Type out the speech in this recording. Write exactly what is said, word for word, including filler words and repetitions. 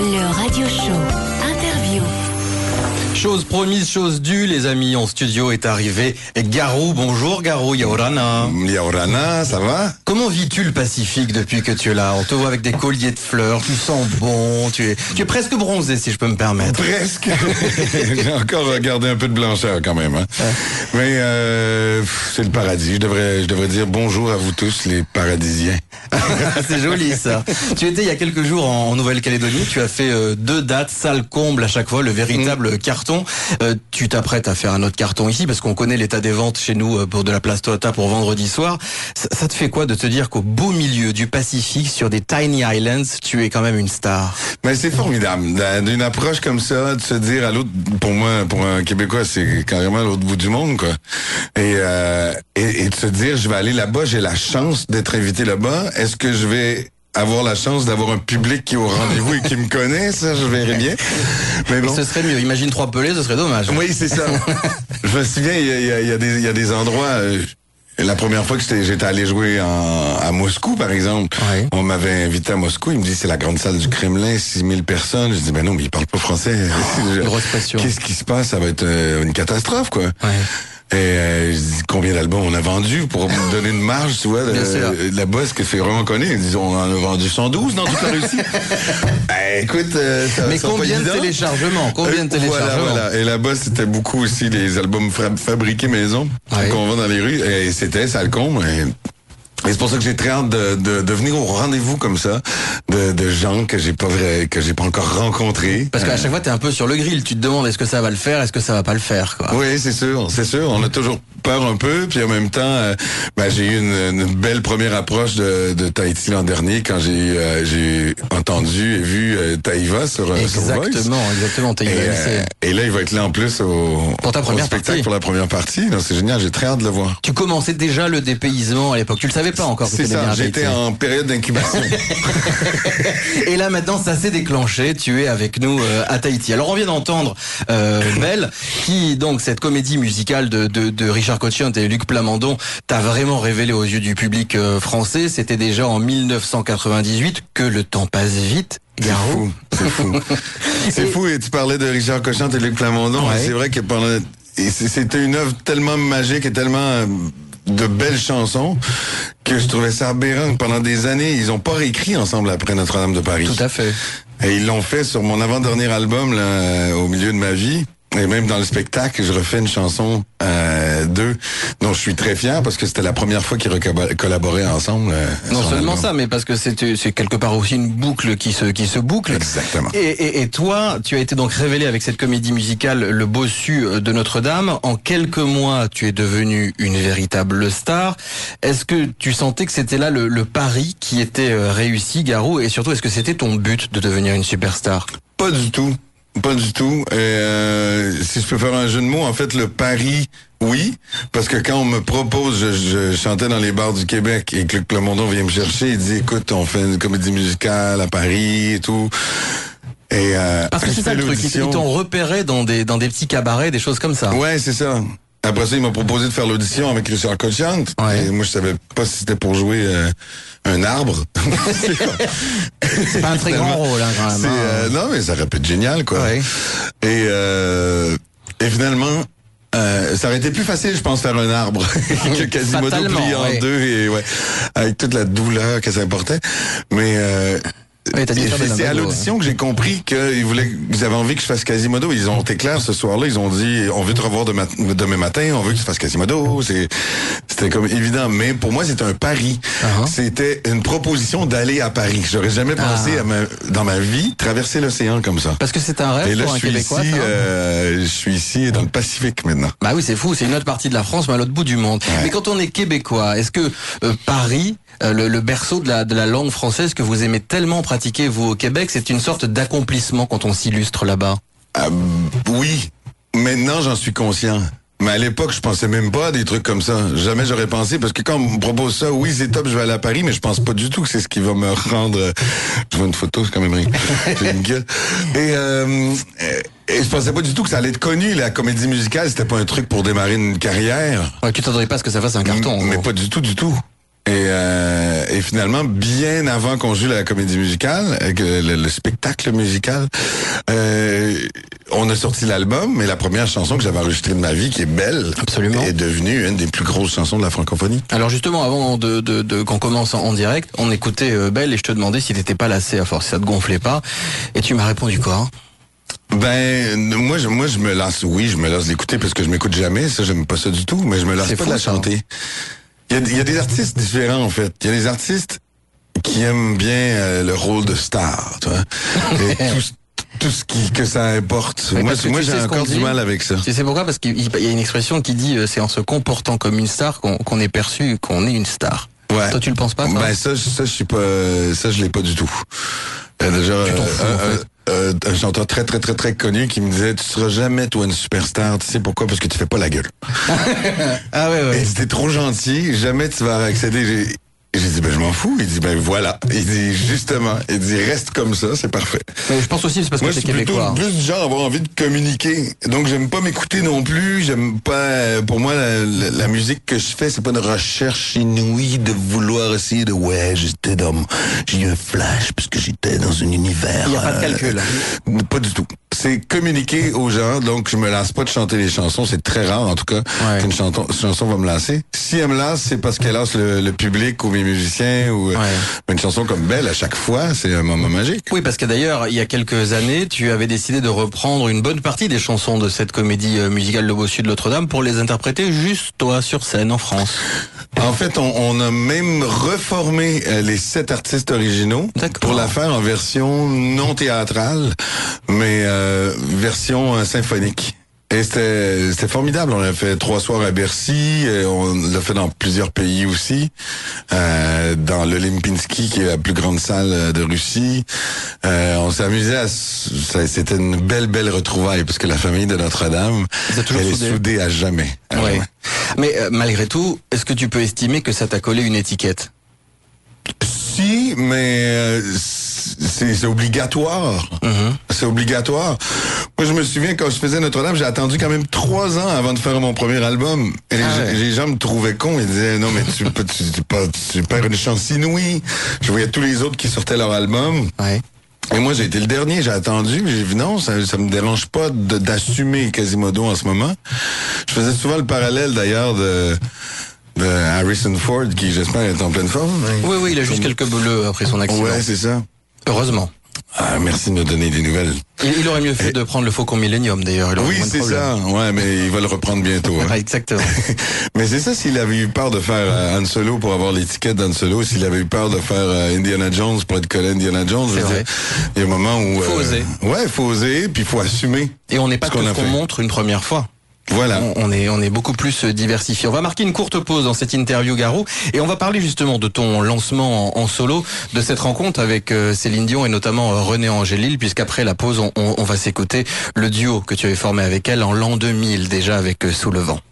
Le Radio Show. Interview. Chose promise, chose due, les amis, en studio est arrivé Garou. Bonjour Garou, Yaorana. Yaorana, ça va? Comment vis-tu le Pacifique depuis que tu es là? On te voit avec des colliers de fleurs, tu sens bon, tu es, tu es presque bronzé si je peux me permettre. Presque. J'ai encore gardé un peu de blancheur quand même. Hein. Ouais. Mais euh, c'est le paradis. Je devrais, je devrais dire bonjour à vous tous les paradisiens. C'est joli ça. Tu étais il y a quelques jours en Nouvelle-Calédonie, tu as fait euh, deux dates, salle comble à chaque fois, le véritable mmh. carton. Euh, tu t'apprêtes à faire un autre carton ici parce qu'on connaît l'état des ventes chez nous pour de la place Toyota pour vendredi soir. Ça, ça te fait quoi de te dire qu'au beau milieu du Pacifique, sur des tiny islands, tu es quand même une star? Mais c'est formidable. D'une approche comme ça, de se dire à l'autre, pour moi, pour un Québécois, c'est carrément à l'autre bout du monde, quoi. Et, euh, et, et de se dire, je vais aller là-bas, j'ai la chance d'être invité là-bas. Est-ce que je vais avoir la chance d'avoir un public qui est au rendez-vous et qui me connaît, ça, je verrais bien. Mais bon. Ce serait mieux. Imagine trois pelés, ce serait dommage. Oui, c'est ça. Je me souviens, il y a, il y a, il y a, des, il y a des endroits... Euh, la première fois que j'étais, j'étais allé jouer en, à Moscou, par exemple, oui. On m'avait invité à Moscou. Il me dit, c'est la grande salle du Kremlin, six mille personnes. Je dis, ben non, mais ils parlent pas français. Oh, grosse pression. Qu'est-ce qui se passe? Ça va être euh, une catastrophe, quoi. Ouais. Et euh, je dis, combien d'albums on a vendu pour me donner une marge, tu vois, de, là-bas, ce que c'est vraiment connu. Disons, on en a vendu cent douze dans toute la Russie. Ben, écoute, euh, ça, mais ça combien de téléchargements? Combien de téléchargements? Voilà, voilà. Et là-bas, c'était beaucoup aussi les albums fra- fabriqués maison, oui. qu'on vend dans les rues. Et c'était ça le con. Et... Et c'est pour ça que j'ai très hâte de, de, de venir au rendez-vous comme ça, de, de gens que j'ai pas vrai, que j'ai pas encore rencontrés. Parce qu'à chaque fois, t'es un peu sur le grill. Tu te demandes est-ce que ça va le faire, est-ce que ça va pas le faire, quoi. Oui, c'est sûr, c'est sûr. On a toujours peur un peu, puis en même temps, euh, ben, j'ai eu une, une belle première approche de, de Tahiti l'an dernier quand j'ai euh, j'ai entendu et vu euh, Taïva sur euh, Exactement, sur Voice. exactement. Taïva, et, euh, et là, il va être là en plus au, pour ta première au spectacle partie. Pour la première partie. Donc, c'est génial, j'ai très hâte de le voir. Tu commençais déjà le dépaysement à l'époque. Tu le savais pas encore. C'est ça, j'étais en période d'incubation. Et là maintenant ça s'est déclenché, tu es avec nous euh, à Tahiti. Alors on vient d'entendre euh, Belle, qui donc cette comédie musicale de, de, de Richard Cochiant et Luc Plamondon t'a vraiment révélé aux yeux du public euh, français. C'était déjà en mille neuf cent quatre-vingt-dix-huit, que le temps passe vite. C'est fou, c'est fou. C'est fou, et tu parlais de Richard Cochiant et Luc Plamondon. Ouais. C'est vrai que pendant, et c'était une œuvre tellement magique et tellement euh, de belles chansons que je trouvais ça aberrant. Pendant des années, ils ont pas réécrit ensemble après Notre-Dame de Paris. Tout à fait. Et ils l'ont fait sur mon avant-dernier album, là, au milieu de ma vie. Et même dans le spectacle, je refais une chanson euh, d'eux, dont je suis très fier parce que c'était la première fois qu'ils collaboraient ensemble. Euh, non seulement ça, mais parce que c'est, c'est quelque part aussi une boucle qui se qui se boucle. Exactement. Et, et, et toi, tu as été donc révélé avec cette comédie musicale Le Bossu de Notre-Dame. En quelques mois, tu es devenu une véritable star. Est-ce que tu sentais que c'était là le, le pari qui était réussi, Garou? Et surtout, est-ce que c'était ton but de devenir une superstar? Pas du tout. Pas du tout. Et euh, si je peux faire un jeu de mots, en fait, le pari, oui, parce que quand on me propose, je, je chantais dans les bars du Québec et que Luc Plamondon vient me chercher, il dit, écoute, on fait une comédie musicale à Paris et tout. Et euh, parce que c'est ça le truc, ils t'ont repéré dans des dans des petits cabarets, des choses comme ça. Ouais, c'est ça. Après ça, il m'a proposé de faire l'audition avec Richard Cochiant. Ouais. Et moi, je savais pas si c'était pour jouer euh, un arbre. c'est, pas... c'est pas un très grand rôle, hein, quand même. Euh, non, mais ça aurait pu être génial, quoi. Ouais. Et, euh, et finalement, euh, ça aurait été plus facile, je pense, faire un arbre que Quasimodo plié en ouais. deux et ouais, avec toute la douleur que ça apportait. Mais euh, oui, t'as dit ça c'est à l'audition hein. que j'ai compris qu'ils voulaient, ils avaient envie que je fasse Quasimodo. Ils ont été clairs ce soir-là. Ils ont dit, on veut te revoir demain, demain matin. On veut que tu fasses Quasimodo. C'est, c'était comme évident. Mais pour moi, c'était un pari. Uh-huh. C'était une proposition d'aller à Paris. J'aurais jamais uh-huh. pensé à ma, dans ma vie traverser l'océan comme ça. Parce que c'est un rêve Et là, pour je un suis Québécois. Ici, ça, euh, je suis ici dans le Pacifique maintenant. Bah oui, c'est fou. C'est une autre partie de la France, mais à l'autre bout du monde. Ouais. Mais quand on est Québécois, est-ce que euh, Paris, euh, le, le berceau de la, de la langue française que vous aimez tellement pratiquer, vous, au Québec, c'est une sorte d'accomplissement quand on s'illustre là-bas? Euh, oui. Maintenant, j'en suis conscient. Mais à l'époque, je pensais même pas à des trucs comme ça. Jamais j'aurais pensé, parce que quand on me propose ça, oui, c'est top, je vais aller à Paris, mais je pense pas du tout que c'est ce qui va me rendre... Je vois une photo, c'est quand même rien. J'ai une gueule. Et, euh, et je pensais pas du tout que ça allait être connu, la comédie musicale. C'était pas un truc pour démarrer une carrière. Ouais, tu t'attendais pas à ce que ça fasse un carton. M- mais pas du tout, du tout. Et, euh, et finalement, bien avant qu'on joue la comédie musicale, le, le, le spectacle musical, euh, on a sorti l'album, et la première chanson que j'avais enregistrée de ma vie, qui est Belle, Absolument. est devenue une des plus grosses chansons de la francophonie. Alors justement, avant de, de, de qu'on commence en, en direct, on écoutait euh, Belle et je te demandais si t'étais pas lassé à force, si ça te gonflait pas. Et tu m'as répondu quoi hein? Ben, moi, je, moi, je me lasse, oui, je me lasse d'écouter parce que je m'écoute jamais, ça, j'aime pas ça du tout, mais je me lasse C'est pas fou, de la ça. chanter. Il y, a, il y a des artistes différents, en fait. Il y a des artistes qui aiment bien euh, le rôle de star, tu vois. Et tout, tout ce qui, que ça importe. Ouais, moi, parce que moi tu j'ai sais ce encore qu'on du dit. mal avec ça. Tu sais pourquoi? Parce qu'il il y a une expression qui dit euh, c'est en se comportant comme une star qu'on qu'on est perçu qu'on est une star. Ouais. Toi, tu le penses pas, ça? Ben, ça, ça, je suis pas, ça, je l'ai pas du tout. Euh, déjà, Tu t'en euh, fous, en euh, fait. euh, un chanteur très, très, très, très connu qui me disait, tu seras jamais, toi, une superstar. Tu sais pourquoi? Parce que tu fais pas la gueule. Ah ouais, ouais. Et c'était trop gentil, jamais tu vas accéder. J'ai, j'ai dit, ben, je m'en fous. Il dit, ben, voilà. Il dit, justement. Il dit, reste comme ça, c'est parfait. Mais je pense aussi que c'est parce Moi, que je t'es suis plutôt québécois. plus du genre à avoir envie de communiquer. Donc, j'aime pas m'écouter non plus. J'aime pas, euh, pour moi, la, la, la musique que je fais, c'est pas une recherche inouïe de vouloir essayer de, ouais, j'étais dans, mon- j'ai eu un flash parce que j'étais dans un univers. Il y a pas de euh, calcul. euh, pas du tout. C'est communiquer aux gens. Donc, je me lasse pas de chanter les chansons. C'est très rare, en tout cas, Ouais. qu'une chanson, chanson va me lasser. Si elle me lasse, c'est parce qu'elle lasse le, le public ou mes musiciens ou, euh, Ouais. une chanson comme Belle, à chaque fois, c'est un moment magique. Oui, parce que d'ailleurs, il y a quelques années, tu avais décidé de reprendre une bonne partie des chansons de cette comédie euh, musicale Le Bossu de Notre-Dame pour les interpréter juste toi sur scène en France. En fait, on, on a même reformé euh, les sept artistes originaux D'accord. pour la faire en version non théâtrale, mais euh, version euh, symphonique. Et c'était c'était formidable. On a fait trois soirs à Bercy, et on l'a fait dans plusieurs pays aussi, euh, dans l'Olimpinski, qui est la plus grande salle euh, de Russie. Euh, on s'est amusé à... s- ça- C'était une belle, belle retrouvaille, parce que la famille de Notre-Dame, Vous êtes toujours elle soudés. est soudée à jamais. À Ouais. jamais. Mais euh, malgré tout, est-ce que tu peux estimer que ça t'a collé une étiquette? Si, mais euh, c'est c'est obligatoire. Mhm. C'est obligatoire. Moi, je me souviens, quand je faisais Notre-Dame, j'ai attendu quand même trois ans avant de faire mon premier album. Et les, Ah gens- ouais. les gens me trouvaient con. Ils disaient, non, mais tu, peux- tu, tu, pas- tu perds une chance inouïe. Je voyais tous les autres qui sortaient leur album. Ouais. Et moi, j'ai été le dernier, j'ai attendu, j'ai vu non, ça, ça me dérange pas de- d'assumer Quasimodo en ce moment. Je faisais souvent le parallèle, d'ailleurs, de, de Harrison Ford, qui, j'espère, est en pleine forme. Oui, oui, il a juste quelques bleus après son accident. Ouais, c'est ça. Heureusement. Ah, merci de me donner des nouvelles. Il, il aurait mieux fait de prendre le Faucon Millennium d'ailleurs. il aurait Oui, moins de c'est problèmes. ça. Ouais, mais il va le reprendre bientôt. hein. Ouais, exactement. Mais c'est ça, s'il avait eu peur de faire euh, Han Solo pour avoir l'étiquette d'Han Solo, s'il avait eu peur de faire euh, Indiana Jones pour être collé à Indiana Jones, je C'est veux vrai. dire, il y a un moment où... Faut oser. Ouais, il faut oser, puis il faut assumer. Et on n'est pas Ce que qu'on ce a qu'on fait. montre une première fois. Voilà. On, on est, on est beaucoup plus euh, diversifié. On va marquer une courte pause dans cette interview, Garou, et on va parler justement de ton lancement en, en solo, de cette rencontre avec euh, Céline Dion et notamment euh, René Angélil, puisqu'après la pause, on, on, on va s'écouter le duo que tu avais formé avec elle en l'an deux mille, déjà avec euh, Sous le vent.